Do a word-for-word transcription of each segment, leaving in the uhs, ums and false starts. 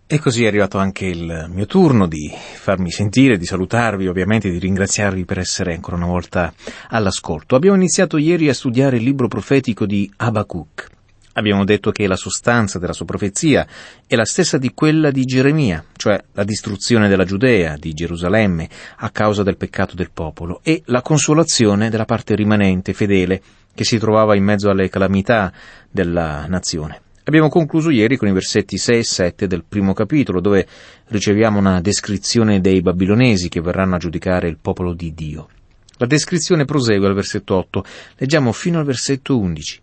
E così è arrivato anche il mio turno di farmi sentire, di salutarvi, ovviamente di ringraziarvi per essere ancora una volta all'ascolto. Abbiamo iniziato ieri a studiare il libro profetico di Abacuc. Abbiamo detto che la sostanza della sua profezia è la stessa di quella di Geremia, cioè la distruzione della Giudea, di Gerusalemme, a causa del peccato del popolo, e la consolazione della parte rimanente, fedele, che si trovava in mezzo alle calamità della nazione. Abbiamo concluso ieri con i versetti sei e sette del primo capitolo, dove riceviamo una descrizione dei babilonesi che verranno a giudicare il popolo di Dio. La descrizione prosegue al versetto otto, leggiamo fino al versetto undici.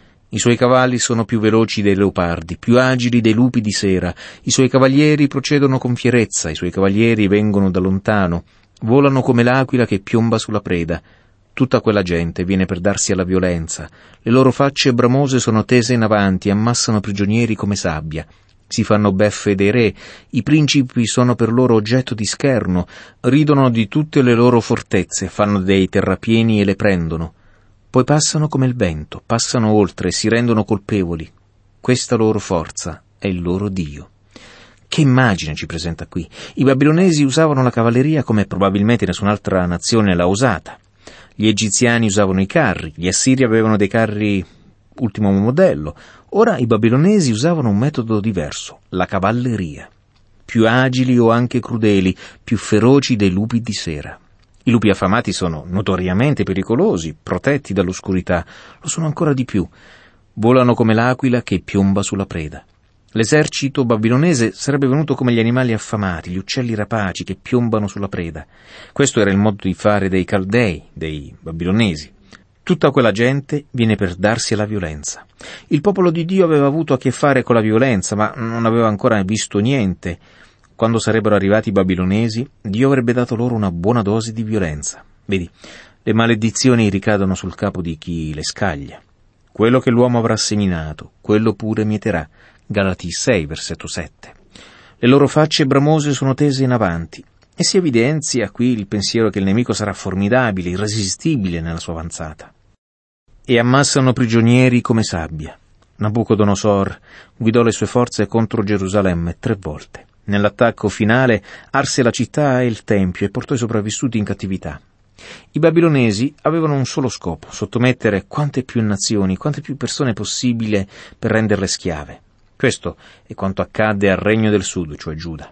I suoi cavalli sono più veloci dei leopardi, più agili dei lupi di sera, i suoi cavalieri procedono con fierezza, i suoi cavalieri vengono da lontano, volano come l'aquila che piomba sulla preda. Tutta quella gente viene per darsi alla violenza, le loro facce bramose sono tese in avanti, ammassano prigionieri come sabbia, si fanno beffe dei re, i principi sono per loro oggetto di scherno, ridono di tutte le loro fortezze, fanno dei terrapieni e le prendono. Poi passano come il vento, passano oltre, si rendono colpevoli. Questa loro forza è il loro Dio. Che immagine ci presenta qui? I babilonesi usavano la cavalleria come probabilmente nessun'altra nazione l'ha usata. Gli egiziani usavano i carri, gli assiri avevano dei carri ultimo modello. Ora i babilonesi usavano un metodo diverso, la cavalleria. Più agili o anche crudeli, più feroci dei lupi di sera. I lupi affamati sono notoriamente pericolosi, protetti dall'oscurità, lo sono ancora di più. Volano come l'aquila che piomba sulla preda. L'esercito babilonese sarebbe venuto come gli animali affamati, gli uccelli rapaci che piombano sulla preda. Questo era il modo di fare dei Caldei, dei babilonesi. Tutta quella gente viene per darsi alla violenza. Il popolo di Dio aveva avuto a che fare con la violenza, ma non aveva ancora visto niente. Quando sarebbero arrivati i babilonesi, Dio avrebbe dato loro una buona dose di violenza. Vedi, le maledizioni ricadono sul capo di chi le scaglia. Quello che l'uomo avrà seminato, quello pure mieterà. Galati sei, versetto sette. Le loro facce bramose sono tese in avanti, e si evidenzia qui il pensiero che il nemico sarà formidabile, irresistibile nella sua avanzata. E ammassano prigionieri come sabbia. Nabucodonosor guidò le sue forze contro Gerusalemme tre volte. Nell'attacco finale arse la città e il tempio e portò i sopravvissuti in cattività. I babilonesi avevano un solo scopo, sottomettere quante più nazioni, quante più persone possibile per renderle schiave. Questo è quanto accadde al regno del sud, cioè Giuda.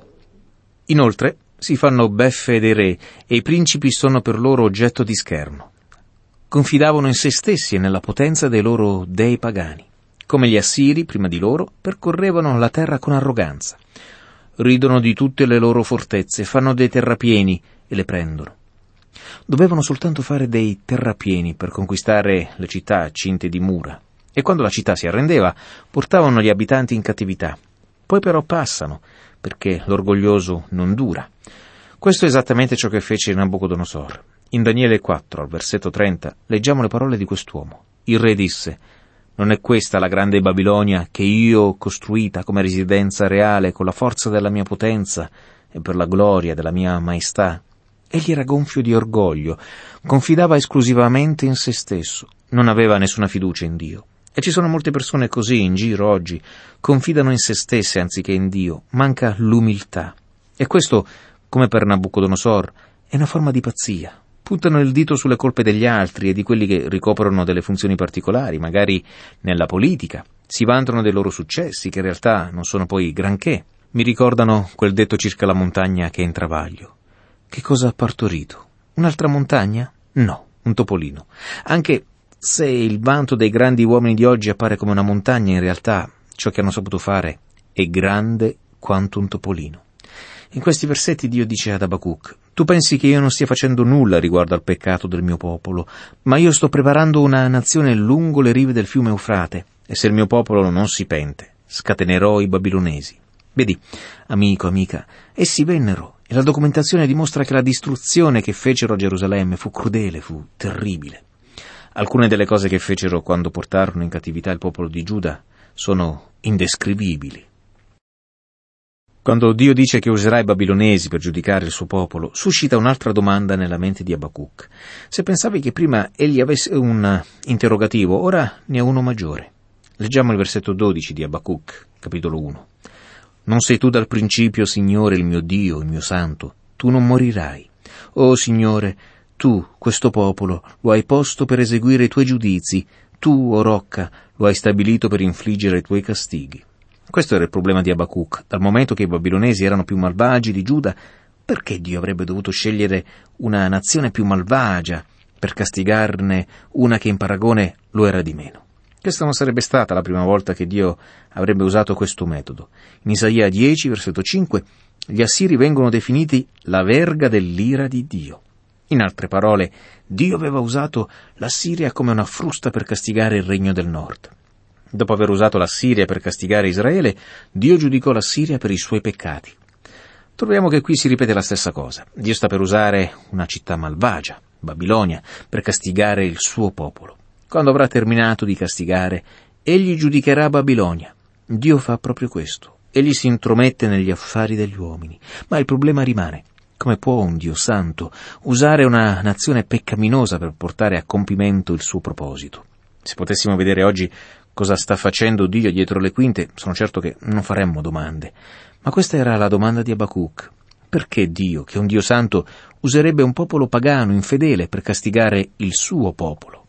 Inoltre si fanno beffe dei re e i principi sono per loro oggetto di scherno. Confidavano in se stessi e nella potenza dei loro dei pagani. Come gli assiri, prima di loro, percorrevano la terra con arroganza. Ridono di tutte le loro fortezze, fanno dei terrapieni e le prendono. Dovevano soltanto fare dei terrapieni per conquistare le città cinte di mura. E quando la città si arrendeva, portavano gli abitanti in cattività. Poi però passano, perché l'orgoglioso non dura. Questo è esattamente ciò che fece Nabucodonosor. In Daniele quattro, al versetto trenta, leggiamo le parole di quest'uomo. Il re disse: «Non è questa la grande Babilonia che io ho costruita come residenza reale con la forza della mia potenza e per la gloria della mia maestà?» Egli era gonfio di orgoglio, confidava esclusivamente in se stesso, non aveva nessuna fiducia in Dio. E ci sono molte persone così in giro oggi, confidano in se stesse anziché in Dio, manca l'umiltà. E questo, come per Nabucodonosor, è una forma di pazzia. Puntano il dito sulle colpe degli altri e di quelli che ricoprono delle funzioni particolari, magari nella politica. Si vantano dei loro successi, che in realtà non sono poi granché. Mi ricordano quel detto circa la montagna che è in travaglio. Che cosa ha partorito? Un'altra montagna? No, un topolino. Anche se il vanto dei grandi uomini di oggi appare come una montagna, in realtà ciò che hanno saputo fare è grande quanto un topolino. In questi versetti Dio dice ad Abacuc: «Tu pensi che io non stia facendo nulla riguardo al peccato del mio popolo, ma io sto preparando una nazione lungo le rive del fiume Eufrate, e se il mio popolo non si pente, scatenerò i babilonesi». Vedi, amico, amica, essi vennero, e la documentazione dimostra che la distruzione che fecero a Gerusalemme fu crudele, fu terribile. Alcune delle cose che fecero quando portarono in cattività il popolo di Giuda sono indescrivibili. Quando Dio dice che userà i babilonesi per giudicare il suo popolo, suscita un'altra domanda nella mente di Abacuc. Se pensavi che prima egli avesse un interrogativo, ora ne ha uno maggiore. Leggiamo il versetto dodici di Abacuc, capitolo uno. Non sei tu dal principio, Signore, il mio Dio, il mio Santo? Tu non morirai. O Signore, tu, questo popolo, lo hai posto per eseguire i tuoi giudizi. Tu, o rocca, lo hai stabilito per infliggere i tuoi castighi. Questo era il problema di Abacuc. Dal momento che i babilonesi erano più malvagi di Giuda, perché Dio avrebbe dovuto scegliere una nazione più malvagia per castigarne una che in paragone lo era di meno? Questa non sarebbe stata la prima volta che Dio avrebbe usato questo metodo. In Isaia dieci, versetto cinque, gli assiri vengono definiti la verga dell'ira di Dio. In altre parole, Dio aveva usato la Siria come una frusta per castigare il regno del nord. Dopo aver usato la Siria per castigare Israele, Dio giudicò la Siria per i suoi peccati. Troviamo che qui si ripete la stessa cosa. Dio sta per usare una città malvagia, Babilonia, per castigare il suo popolo. Quando avrà terminato di castigare, egli giudicherà Babilonia. Dio fa proprio questo. Egli si intromette negli affari degli uomini. Ma il problema rimane. Come può un Dio santo usare una nazione peccaminosa per portare a compimento il suo proposito? Se potessimo vedere oggi cosa sta facendo Dio dietro le quinte, sono certo che non faremmo domande. Ma questa era la domanda di Abacuc. Perché Dio, che è un Dio santo, userebbe un popolo pagano, infedele, per castigare il suo popolo?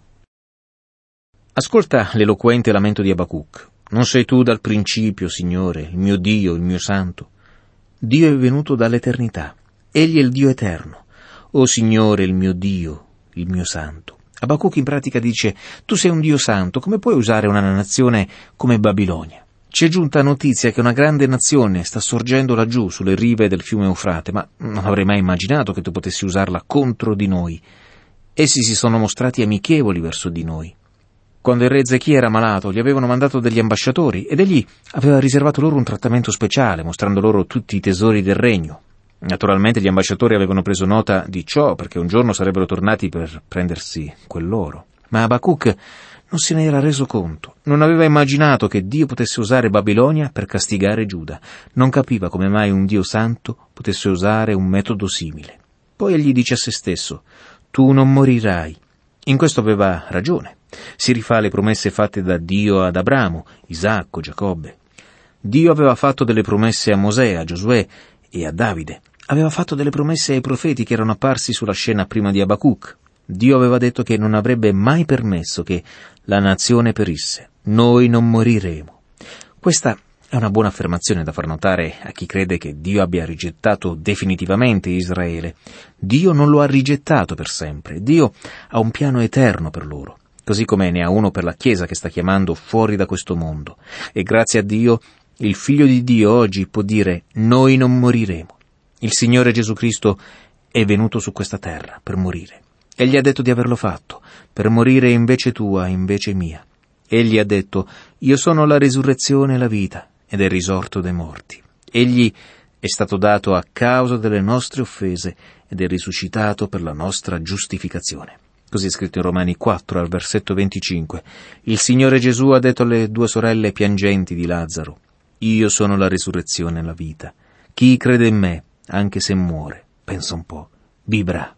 Ascolta l'eloquente lamento di Abacuc. Non sei tu dal principio, Signore, il mio Dio, il mio Santo? Dio è venuto dall'eternità. Egli è il Dio eterno. O Signore, il mio Dio, il mio Santo. Abacuc in pratica dice, tu sei un Dio santo, come puoi usare una nazione come Babilonia? Ci è giunta notizia che una grande nazione sta sorgendo laggiù sulle rive del fiume Eufrate, ma non avrei mai immaginato che tu potessi usarla contro di noi. Essi si sono mostrati amichevoli verso di noi. Quando il re Ezechia era malato, gli avevano mandato degli ambasciatori ed egli aveva riservato loro un trattamento speciale, mostrando loro tutti i tesori del regno. Naturalmente gli ambasciatori avevano preso nota di ciò, perché un giorno sarebbero tornati per prendersi quell'oro. Ma Abacuc non se ne era reso conto. Non aveva immaginato che Dio potesse usare Babilonia per castigare Giuda. Non capiva come mai un Dio santo potesse usare un metodo simile. Poi egli dice a se stesso, tu non morirai. In questo aveva ragione. Si rifà alle promesse fatte da Dio ad Abramo, Isacco, Giacobbe. Dio aveva fatto delle promesse a Mosè, a Giosuè e a Davide. Aveva fatto delle promesse ai profeti che erano apparsi sulla scena prima di Abacuc. Dio aveva detto che non avrebbe mai permesso che la nazione perisse. Noi non moriremo. Questa è una buona affermazione da far notare a chi crede che Dio abbia rigettato definitivamente Israele. Dio non lo ha rigettato per sempre. Dio ha un piano eterno per loro, così come ne ha uno per la Chiesa che sta chiamando fuori da questo mondo. E grazie a Dio, il Figlio di Dio oggi può dire noi non moriremo. Il Signore Gesù Cristo è venuto su questa terra per morire. Egli ha detto di averlo fatto, per morire invece tua, invece mia. Egli ha detto, io sono la risurrezione e la vita, ed è il risorto dai morti. Egli è stato dato a causa delle nostre offese, ed è risuscitato per la nostra giustificazione. Così è scritto in Romani quattro, al versetto venticinque. Il Signore Gesù ha detto alle due sorelle piangenti di Lazzaro, io sono la risurrezione e la vita. Chi crede in me, anche se muore, pensa un po', vivrà.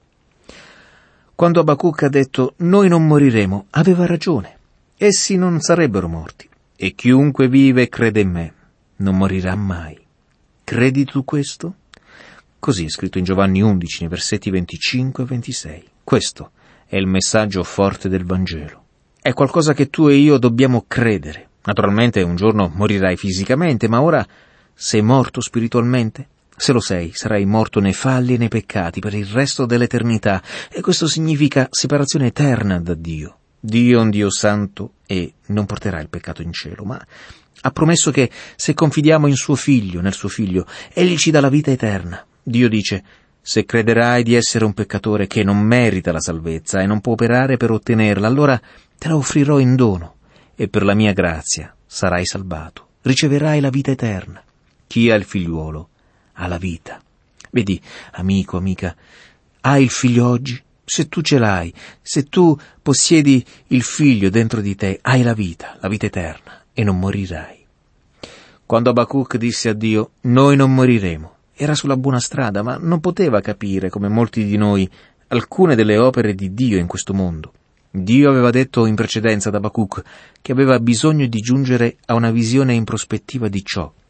Quando Abacuc ha detto noi non moriremo, aveva ragione. Essi non sarebbero morti. E chiunque vive e crede in me non morirà mai. Credi tu questo? Così è scritto in Giovanni undici, nei versetti venticinque e ventisei. Questo è il messaggio forte del Vangelo. È qualcosa che tu e io dobbiamo credere. Naturalmente un giorno morirai fisicamente, ma ora sei morto spiritualmente? Se lo sei, sarai morto nei falli e nei peccati per il resto dell'eternità, e questo significa separazione eterna da Dio. Dio è un Dio santo e non porterà il peccato in cielo, ma ha promesso che se confidiamo in suo Figlio, nel suo Figlio, Egli ci dà la vita eterna. Dio dice, se crederai di essere un peccatore che non merita la salvezza e non può operare per ottenerla, allora te la offrirò in dono, e per la mia grazia sarai salvato, riceverai la vita eterna. Chi ha il figliuolo ha la vita. Vedi, amico, amica, hai il figlio oggi? Se tu ce l'hai, se tu possiedi il figlio dentro di te, hai la vita, la vita eterna, e non morirai. Quando Abacuc disse a Dio, noi non moriremo, era sulla buona strada, ma non poteva capire, come molti di noi, alcune delle opere di Dio in questo mondo. Dio aveva detto in precedenza ad Abacuc che aveva bisogno di giungere a una visione in prospettiva di ciò.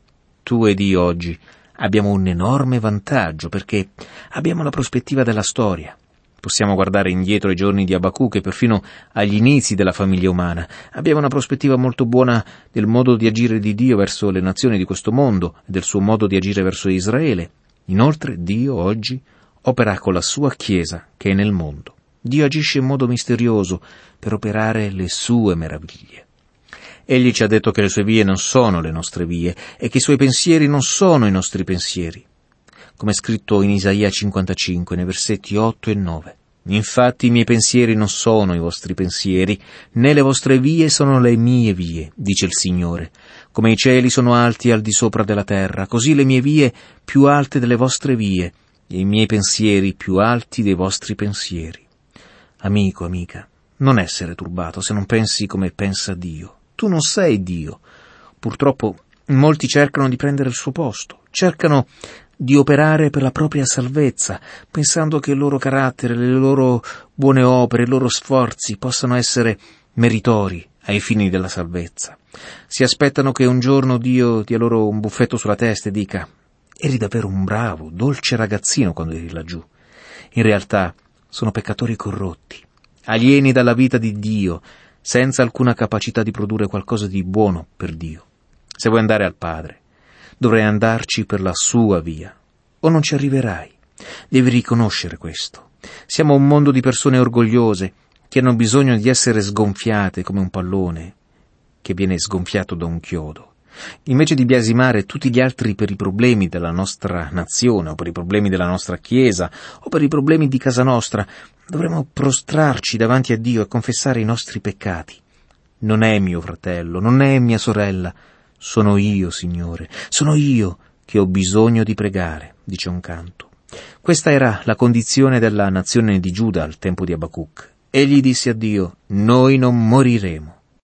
tu ed io oggi abbiamo un enorme vantaggio perché abbiamo la prospettiva della storia. Possiamo guardare indietro ai giorni di Abacuc e perfino agli inizi della famiglia umana. Abbiamo una prospettiva molto buona del modo di agire di Dio verso le nazioni di questo mondo e del suo modo di agire verso Israele. Inoltre Dio oggi opera con la sua Chiesa che è nel mondo. Dio agisce in modo misterioso per operare le sue meraviglie. Egli ci ha detto che le sue vie non sono le nostre vie e che i suoi pensieri non sono i nostri pensieri. Come è scritto in Isaia cinquantacinque, nei versetti otto e nove. Infatti i miei pensieri non sono i vostri pensieri, né le vostre vie sono le mie vie, dice il Signore. Come i cieli sono alti al di sopra della terra, così le mie vie più alte delle vostre vie, e i miei pensieri più alti dei vostri pensieri. Amico, amica, non essere turbato se non pensi come pensa Dio. Tu non sei Dio. Purtroppo molti cercano di prendere il suo posto, cercano di operare per la propria salvezza, pensando che il loro carattere, le loro buone opere, i loro sforzi possano essere meritori ai fini della salvezza. Si aspettano che un giorno Dio dia loro un buffetto sulla testa e dica: eri davvero un bravo, dolce ragazzino quando eri laggiù. In realtà sono peccatori corrotti, alieni dalla vita di Dio, senza alcuna capacità di produrre qualcosa di buono per Dio. Se vuoi andare al Padre, dovrai andarci per la sua via, o non ci arriverai. Devi riconoscere questo. Siamo un mondo di persone orgogliose che hanno bisogno di essere sgonfiate come un pallone che viene sgonfiato da un chiodo. Invece di biasimare tutti gli altri per i problemi della nostra nazione, o per i problemi della nostra Chiesa, o per i problemi di casa nostra, dovremmo prostrarci davanti a Dio e confessare i nostri peccati. Non è mio fratello, non è mia sorella, sono io, Signore, sono io che ho bisogno di pregare, dice un canto. Questa era la condizione della nazione di Giuda al tempo di Abacuc. Egli disse a Dio: noi non moriremo.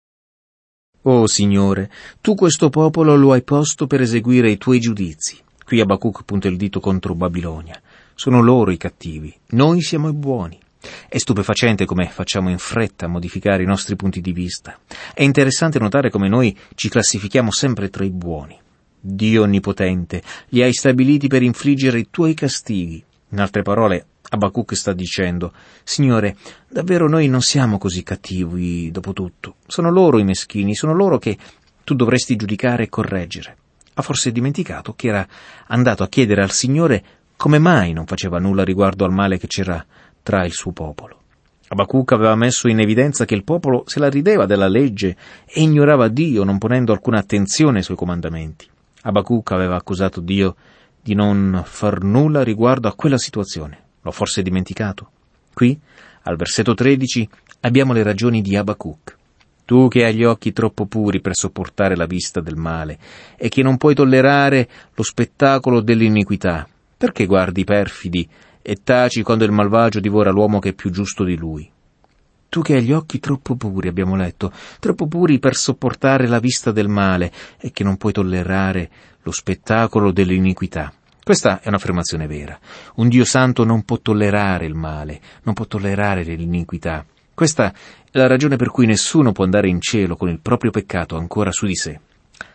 Oh Signore, tu questo popolo lo hai posto per eseguire i tuoi giudizi. Qui Abacuc punta il dito contro Babilonia. Sono loro i cattivi, noi siamo i buoni. È stupefacente come facciamo in fretta a modificare i nostri punti di vista. È interessante notare come noi ci classifichiamo sempre tra i buoni. Dio Onnipotente, li hai stabiliti per infliggere i tuoi castighi. In altre parole, Abacuc sta dicendo: Signore, davvero noi non siamo così cattivi dopo tutto. Sono loro i meschini, sono loro che tu dovresti giudicare e correggere. Ha forse dimenticato che era andato a chiedere al Signore come mai non faceva nulla riguardo al male che c'era tra il suo popolo. Abacuc aveva messo in evidenza che il popolo se la rideva della legge e ignorava Dio, non ponendo alcuna attenzione ai suoi comandamenti. Abacuc aveva accusato Dio di non far nulla riguardo a quella situazione. L'ho forse dimenticato? Qui, al versetto tredici, abbiamo le ragioni di Abacuc. Tu che hai gli occhi troppo puri per sopportare la vista del male e che non puoi tollerare lo spettacolo dell'iniquità, perché guardi i perfidi e taci quando il malvagio divora l'uomo che è più giusto di lui? Tu che hai gli occhi troppo puri, abbiamo letto, troppo puri per sopportare la vista del male e che non puoi tollerare lo spettacolo dell'iniquità. Questa è un'affermazione vera. Un Dio santo non può tollerare il male, non può tollerare l'iniquità. Questa è la ragione per cui nessuno può andare in cielo con il proprio peccato ancora su di sé.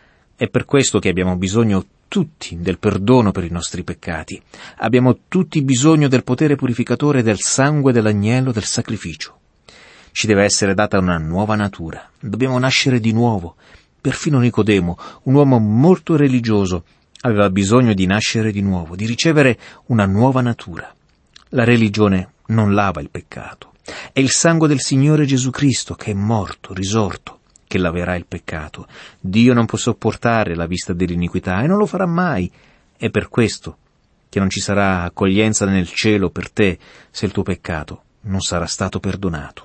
È per questo che abbiamo bisogno tutti del perdono per i nostri peccati. Abbiamo tutti bisogno del potere purificatore del sangue dell'agnello del sacrificio. Ci deve essere data una nuova natura. Dobbiamo nascere di nuovo. Perfino Nicodemo, un uomo molto religioso, aveva bisogno di nascere di nuovo, di ricevere una nuova natura. La religione non lava il peccato. È il sangue del Signore Gesù Cristo, che è morto, risorto, che laverà il peccato. Dio non può sopportare la vista dell'iniquità e non lo farà mai. È per questo che non ci sarà accoglienza nel cielo per te se il tuo peccato non sarà stato perdonato.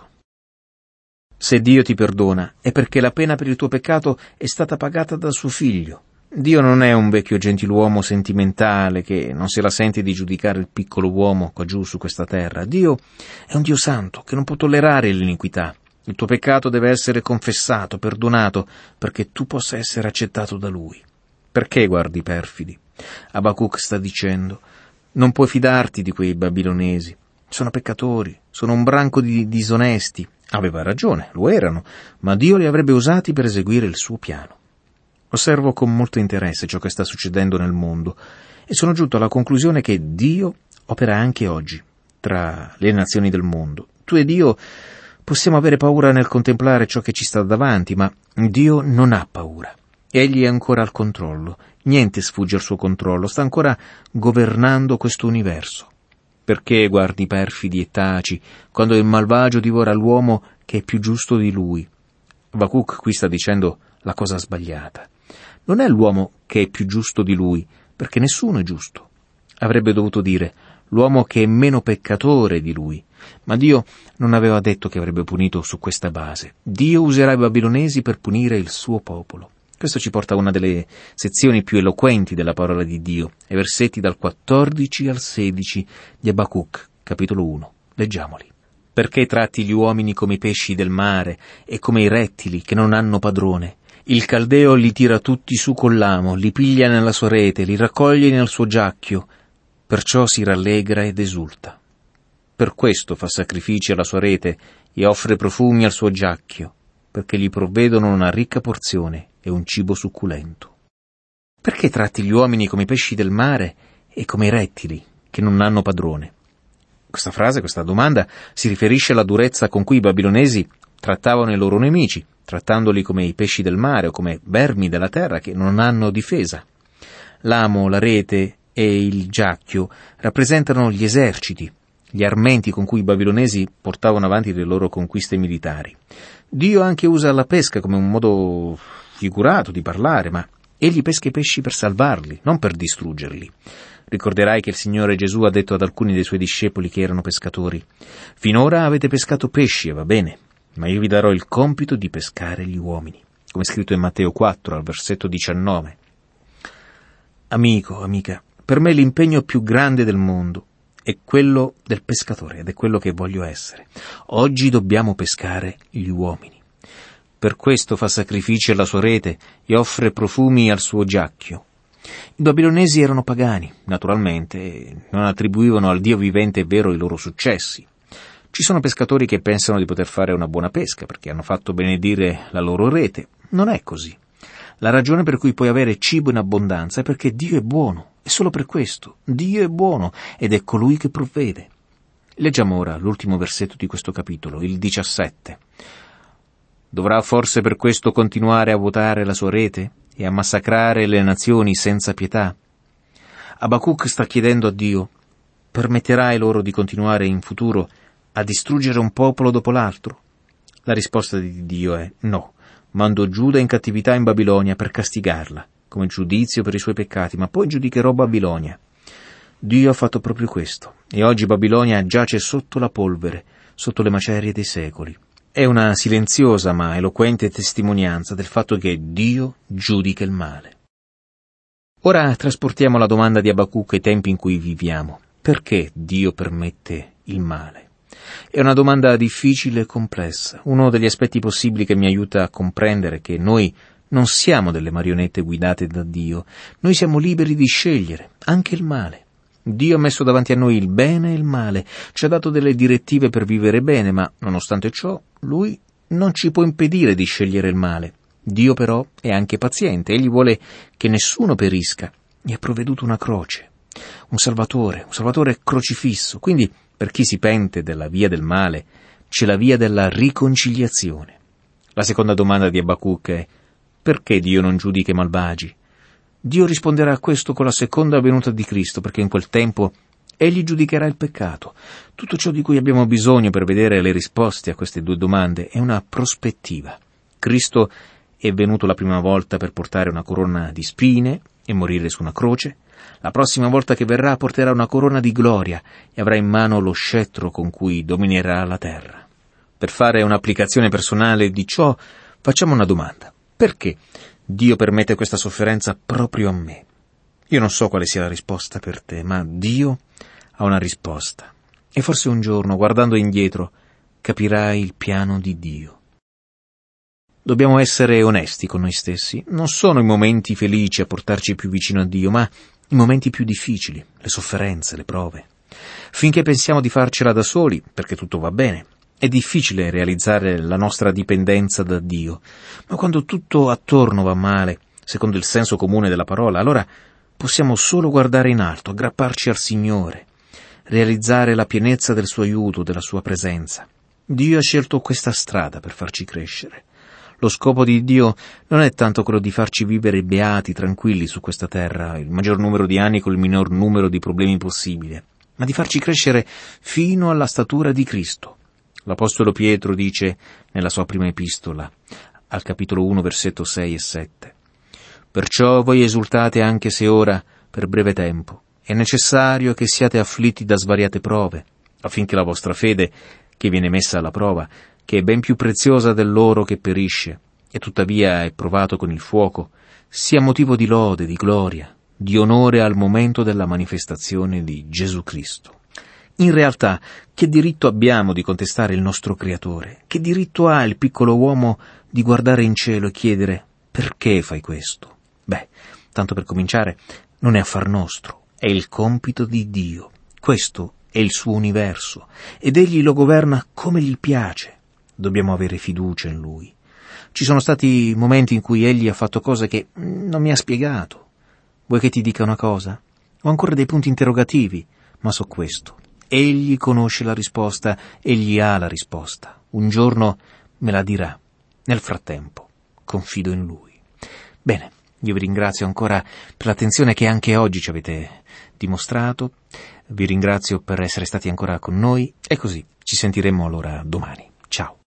Se Dio ti perdona è perché la pena per il tuo peccato è stata pagata da suo figlio. Dio non è un vecchio gentiluomo sentimentale che non se la sente di giudicare il piccolo uomo qua giù su questa terra. Dio è un Dio santo che non può tollerare l'iniquità. Il tuo peccato deve essere confessato, perdonato, perché tu possa essere accettato da Lui. Perché guardi i perfidi? Abacuc sta dicendo: non puoi fidarti di quei babilonesi. Sono peccatori, sono un branco di disonesti. Aveva ragione, lo erano, ma Dio li avrebbe usati per eseguire il suo piano. Osservo con molto interesse ciò che sta succedendo nel mondo e sono giunto alla conclusione che Dio opera anche oggi, tra le nazioni del mondo. Tu ed io possiamo avere paura nel contemplare ciò che ci sta davanti, ma Dio non ha paura. Egli è ancora al controllo, niente sfugge al suo controllo, sta ancora governando questo universo. Perché guardi i perfidi e taci, quando il malvagio divora l'uomo che è più giusto di lui? Abacuc qui sta dicendo la cosa sbagliata. Non è l'uomo che è più giusto di lui, perché nessuno è giusto. Avrebbe dovuto dire l'uomo che è meno peccatore di lui. Ma Dio non aveva detto che avrebbe punito su questa base. Dio userà i babilonesi per punire il suo popolo. Questo ci porta a una delle sezioni più eloquenti della parola di Dio, ai versetti dal quattordici al sedici di Abacuc, capitolo uno. Leggiamoli. Perché tratti gli uomini come i pesci del mare e come i rettili che non hanno padrone? Il Caldeo li tira tutti su col lamo, li piglia nella sua rete, li raccoglie nel suo giacchio, perciò si rallegra ed esulta. Per questo fa sacrifici alla sua rete e offre profumi al suo giacchio, perché gli provvedono una ricca porzione e un cibo succulento. Perché tratti gli uomini come i pesci del mare e come i rettili che non hanno padrone? Questa frase, questa domanda, si riferisce alla durezza con cui i babilonesi trattavano i loro nemici, trattandoli come i pesci del mare o come vermi della terra che non hanno difesa. L'amo, la rete e il giacchio rappresentano gli eserciti, gli armenti con cui i babilonesi portavano avanti le loro conquiste militari. Dio anche usa la pesca come un modo figurato di parlare, ma egli pesca i pesci per salvarli, non per distruggerli. Ricorderai che il Signore Gesù ha detto ad alcuni dei suoi discepoli che erano pescatori: «Finora avete pescato pesci, e va bene, ma io vi darò il compito di pescare gli uomini», come è scritto in Matteo quattro, al versetto diciannove. Amico, amica, per me l'impegno più grande del mondo è quello del pescatore, ed è quello che voglio essere. Oggi dobbiamo pescare gli uomini. Per questo fa sacrifici alla sua rete e offre profumi al suo giacchio. I babilonesi erano pagani, naturalmente, e non attribuivano al Dio vivente e vero i loro successi. Ci sono pescatori che pensano di poter fare una buona pesca perché hanno fatto benedire la loro rete. Non è così. La ragione per cui puoi avere cibo in abbondanza è perché Dio è buono. E solo per questo. Dio è buono ed è colui che provvede. Leggiamo ora l'ultimo versetto di questo capitolo, il diciassette. Dovrà forse per questo continuare a vuotare la sua rete e a massacrare le nazioni senza pietà? Abacuc sta chiedendo a Dio: permetterai loro di continuare in futuro a distruggere un popolo dopo l'altro? La risposta di Dio è no. Mando Giuda in cattività in Babilonia per castigarla, come giudizio per i suoi peccati, ma poi giudicherò Babilonia. Dio ha fatto proprio questo, e oggi Babilonia giace sotto la polvere, sotto le macerie dei secoli. È una silenziosa ma eloquente testimonianza del fatto che Dio giudica il male. Ora trasportiamo la domanda di Abacuc ai tempi in cui viviamo. Perché Dio permette il male? È una domanda difficile e complessa. Uno degli aspetti possibili che mi aiuta a comprendere che noi non siamo delle marionette guidate da Dio. Noi siamo liberi di scegliere, anche il male. Dio ha messo davanti a noi il bene e il male, ci ha dato delle direttive per vivere bene, ma nonostante ciò, Lui non ci può impedire di scegliere il male. Dio però è anche paziente, Egli vuole che nessuno perisca e ha provveduto una croce, un Salvatore, un Salvatore crocifisso. Quindi, per chi si pente della via del male, c'è la via della riconciliazione. La seconda domanda di Abacuc è: perché Dio non giudica i malvagi? Dio risponderà a questo con la seconda venuta di Cristo, perché in quel tempo Egli giudicherà il peccato. Tutto ciò di cui abbiamo bisogno per vedere le risposte a queste due domande è una prospettiva. Cristo è venuto la prima volta per portare una corona di spine e morire su una croce. La prossima volta che verrà porterà una corona di gloria e avrà in mano lo scettro con cui dominerà la terra. Per fare un'applicazione personale di ciò, facciamo una domanda. Perché Dio permette questa sofferenza proprio a me? Io non so quale sia la risposta per te, ma Dio ha una risposta. E forse un giorno, guardando indietro, capirai il piano di Dio. Dobbiamo essere onesti con noi stessi. Non sono i momenti felici a portarci più vicino a Dio, ma i momenti più difficili, le sofferenze, le prove. Finché pensiamo di farcela da soli, perché tutto va bene, è difficile realizzare la nostra dipendenza da Dio. Ma quando tutto attorno va male, secondo il senso comune della parola, allora possiamo solo guardare in alto, aggrapparci al Signore, realizzare la pienezza del suo aiuto, della sua presenza. Dio ha scelto questa strada per farci crescere. Lo scopo di Dio non è tanto quello di farci vivere beati, tranquilli su questa terra, il maggior numero di anni con il minor numero di problemi possibile, ma di farci crescere fino alla statura di Cristo. L'Apostolo Pietro dice nella sua prima epistola, al capitolo uno, versetto sei e sette, «Perciò voi esultate anche se ora, per breve tempo, è necessario che siate afflitti da svariate prove, affinché la vostra fede, che viene messa alla prova, che è ben più preziosa dell'oro che perisce, e tuttavia è provato con il fuoco, sia motivo di lode, di gloria, di onore al momento della manifestazione di Gesù Cristo». In realtà, che diritto abbiamo di contestare il nostro Creatore? Che diritto ha il piccolo uomo di guardare in cielo e chiedere «Perché fai questo?» Beh, tanto per cominciare, non è affar nostro. È il compito di Dio. Questo è il suo universo ed egli lo governa come gli piace. Dobbiamo avere fiducia in lui. Ci sono stati momenti in cui egli ha fatto cose che non mi ha spiegato. Vuoi che ti dica una cosa? Ho ancora dei punti interrogativi, ma so questo. Egli conosce la risposta, egli ha la risposta. Un giorno me la dirà. Nel frattempo, confido in lui. Bene. Io vi ringrazio ancora per l'attenzione che anche oggi ci avete dimostrato, vi ringrazio per essere stati ancora con noi e così ci sentiremo allora domani. Ciao.